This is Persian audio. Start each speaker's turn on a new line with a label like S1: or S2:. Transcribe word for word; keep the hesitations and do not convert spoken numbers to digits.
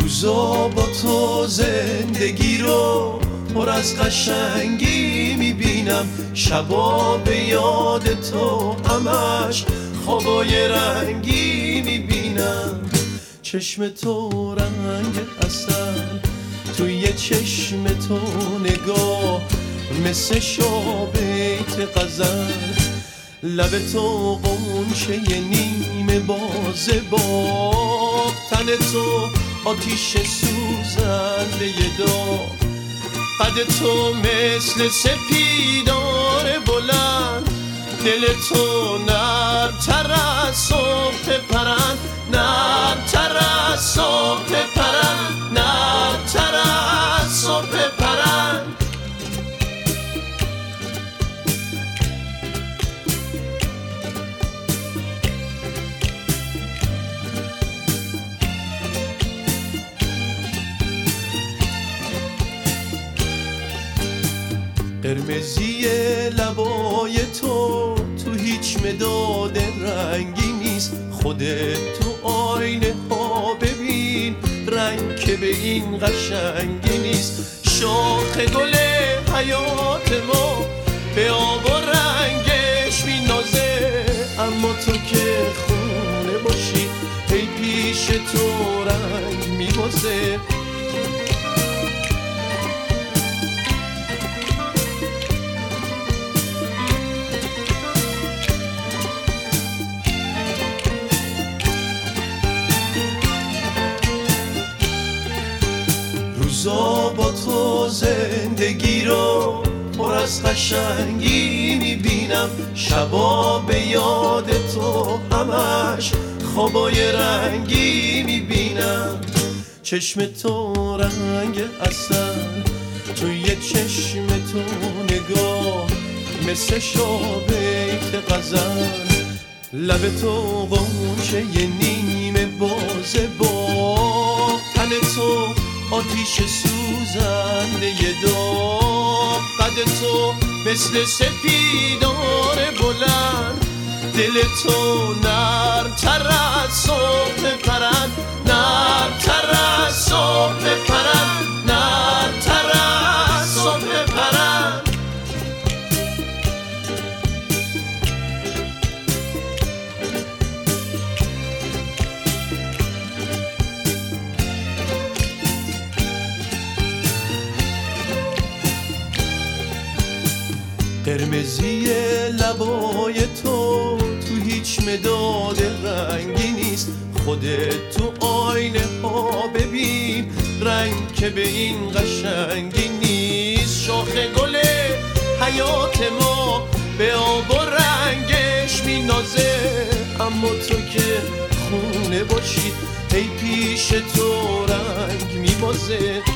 S1: روزا با تو زندگی رو پر از قشنگی میبینم، شبا به یاد تو همش خوابای رنگی میبینم. چشم تو رنگ عسل، توی چشم تو نگاه مثل شابیت غزل، لب تو قنچه نیمه باز باغ، تن تو آتیش سوزنده داغ، قد تو مثل سپیدار بلند، دل تو نرم‌تر از صبح پرند، نرم‌تر از صبح پرند، نرم‌تر از صبح پرند. قرمزی لبای تو تو هیچ مداد رنگی نیست، خودت تو آینه ها ببین رنگ که به این قشنگی نیست. شاخ گل حیات ما به آب و رنگش مینازه، اما تو که خونه باشی ای پیش تو رنگ میبازه. روزا با تو زندگی رو پر از قشنگی میبینم، شبا به یاد تو همش خوابای رنگی میبینم. چشم تو رنگ عسل، توی چشم تو نگاه مثل شابیت غزل، لب تو قنچه نیمه باز باغ، تن تو آتیش سوزنده داغ، قد تو مثل سپیدار بلند، دل تو نرم‌تر از صبح پرند، نرم‌تر از صبح پرند، نرم‌تر از صبح پرند. قرمزی لبای تو تو هیچ مداد رنگی نیست، خودت تو آینه ها ببین رنگ که به این قشنگی نیست. شاخ گل حیات ما به آب و رنگش مینازه، اما تو که خونه باشی ای پیش تو رنگ میبازه.